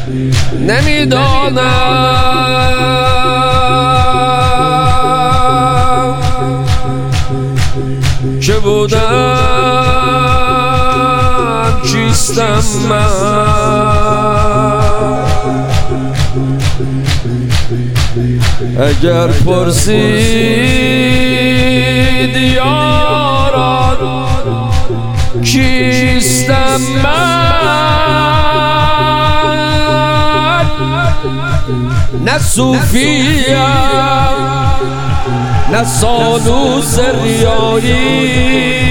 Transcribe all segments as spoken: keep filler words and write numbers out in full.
نمیدانم که بودم چیستم من. اگر پرسید یاران کیستم من، نه صوفیم نه سالوس ریایی،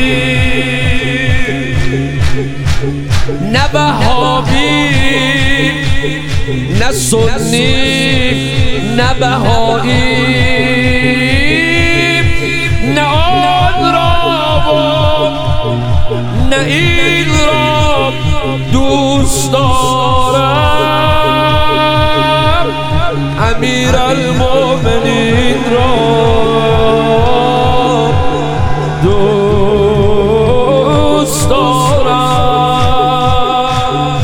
نه وهابی نه سنی نه بهایی، نه آن را و نه این را دوست دارم، امیرالمومنین را دوست دارم.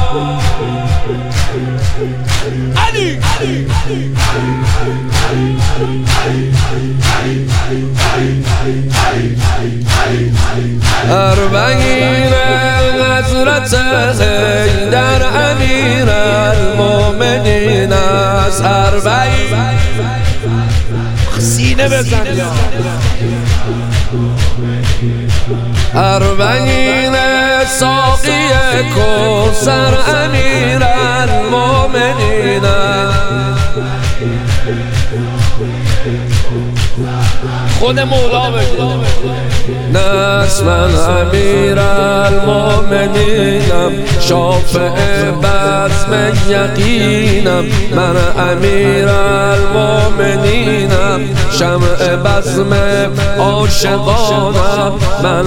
علی اربعین حضرت حیدر امیرالمومنین است. اربعین سینه بزن. اربعین ساقی کوثر امیرالمومنین خود مولا بگو. نس من امیرالمومنینم، شافع بزم یقینم. من امیرالمومنینم، شمع بزم عاشقانم. من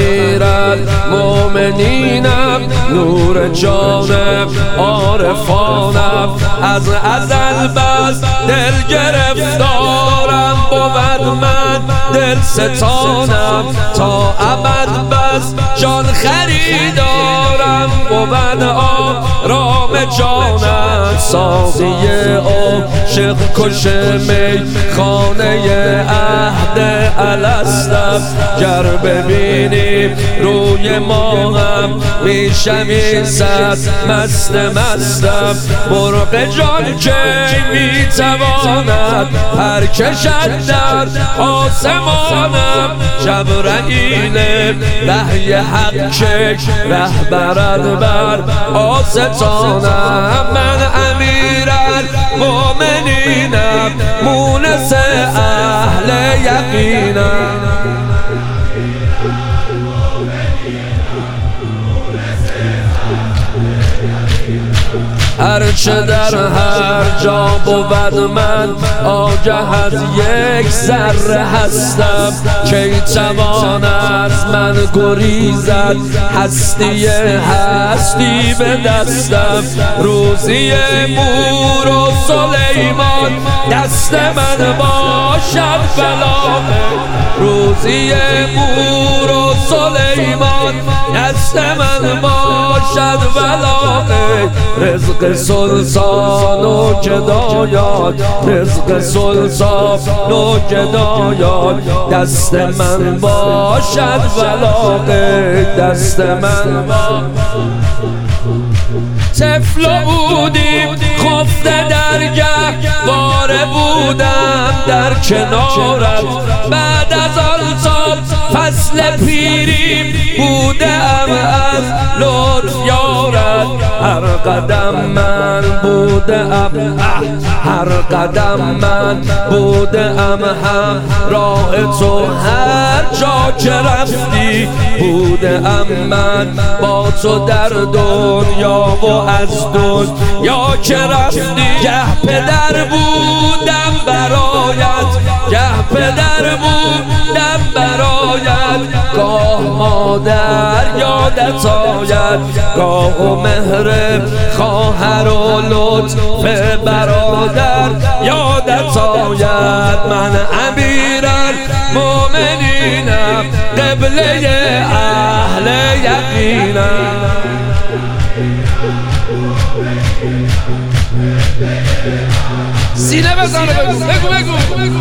امیرالمومنینم، نور جان عارفانم. از ازل بس دل گرفتارم بود من، دل ستانم تا ابد بس جان خریدارم بود آرام جانم. ساقی عاشق کش می خانه عهد الستم. گر ببینی روی ماهم میشوی صد مست مستم. مرغ جان که میتواند پر کشد در آسمانم. جبرائیل وحی حق که ره برد بر آستانم. من امیرالمومنینم، مونس اهل یقینم. هرچه در هر جا بود من آگه از یک ذره هستم. کی توان از من گریزد هستی هستی به دستم. روزی مور و سلیمان دست من باشد بلاغه. روزی مور و سلیمان دست من باشد بلاغه. رزق سلطان و گدایان، رزق سلطان و گدایان دست من باشد بلاغه. دست من باشد. طفل بودیم خفته درگه واره بودم در کنارت. بعد از آن سال فصل پیریم بودم از لطف یارت. هر قدم من بودم، هر قدم من بودم هم راه تو. هر جا که رفتی بودم من با تو در دنیا و از دنیا که رفتی. گه پدر بودم برایت، گه پدر بودم برایت. گاه مادر یادت آید، گاه و مهر خواهر و لطف برادر یادت آید. من امیرالمومنینم، قبله اهل یقینم. سینه بزنه بگو بگو بگو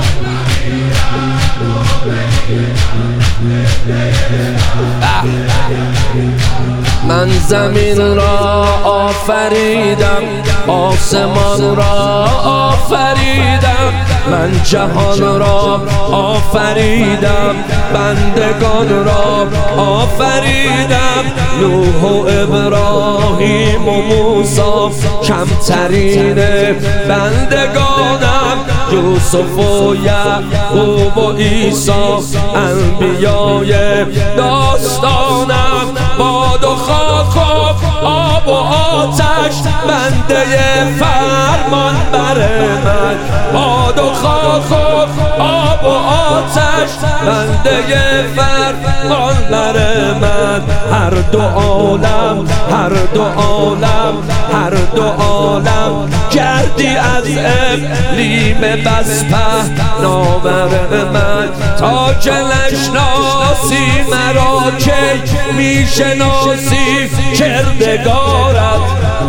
من زمین را آفریدم، آسمان را آفریدم، من جهان را آفریدم، بندگان را آفریدم. نوح و ابراهیم و موسی کمترین بندگانم، یوسف و یعقوب و عیسی انبیای داستانم. باد و خاک و آب و آتش بنده فرمان بر من، باد و خاک و آب و آتش بنده فرمان بر من. هر دو عالم هر دو عالم هر دو عالم گردی از اقلیم بس پهناور من. تا که نشناسی مرا کی میشناسی کردگارت.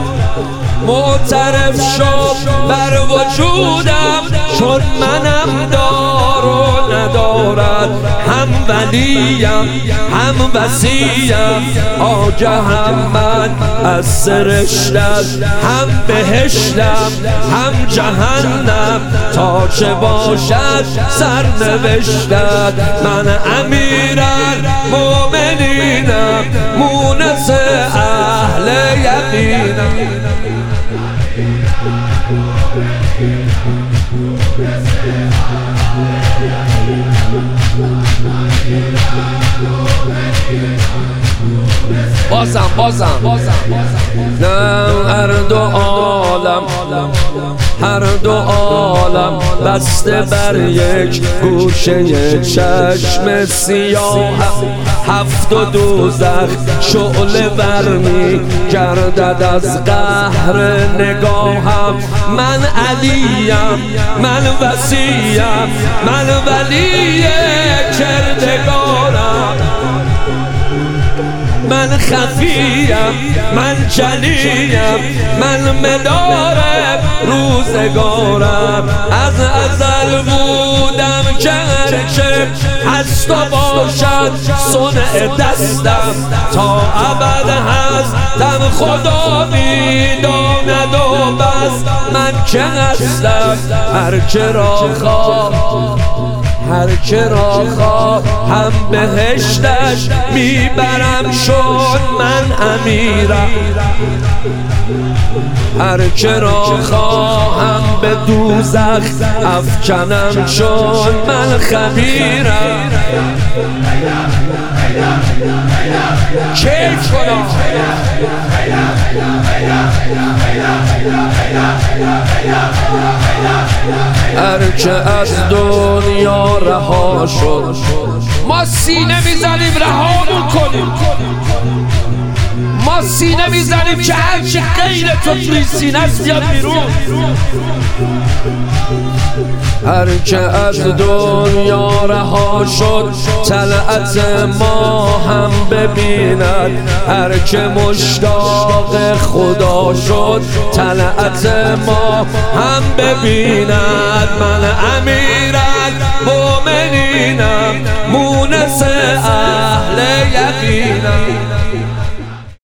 معترف شد بر وجودم چون منم دار و ندارد. هم ولیم هم وصیم آگهم من از سرشتت، هم بهشتم هم جهنم تا چه باشد سرنوشتت. من امیر المؤمنینم، مونس اهل یقینم. بازم بازم نه هر دو عالم هر دو عالم بسته بر یک گوشه چشم سیاه. هفت و دوزخ شعله برمی گردد از قهر نگاهم. من علیم من وصیم من ولی کردگارم. من خفیم من جلیم من مدار روزگارم. از ازل بودم که هرچه هست و باشد صنع دستم. تا ابد هستم خدا میداند و بس من که هستم. هر که را خواه هر که را خواه هم بهشتش میبرم شد من امیرم. هر که را خواهم به دوزخ افکنم چون من خبیرم. کیف کنم هر که از دنیا رها شد. ما سینه میزنیم رهامون کنیم، ما سینه میزنیم که هرچی غیر تو توی سینه است بیاد بیرون. هر که از دنیا رها شد طلعت ما هم ببیند. هر که مشتاق خدا شد طلعت ما هم ببیند. من امیر المؤمنینم، مونس اهل یقینم.